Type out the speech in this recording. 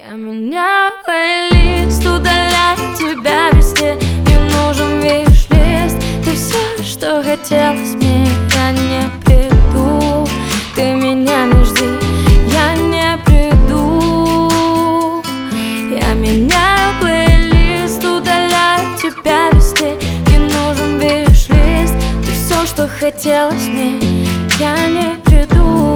Я меняю плейлист, удаляю тебя везде. Мне нужен виш-лист. Ты все, что хотелось мне, я не приду. Ты меня не жди, я не приду. Я меняю плейлист, удаляю тебя везде. Мне нужен виш-лист. Ты все, что хотелось мне, я не приду.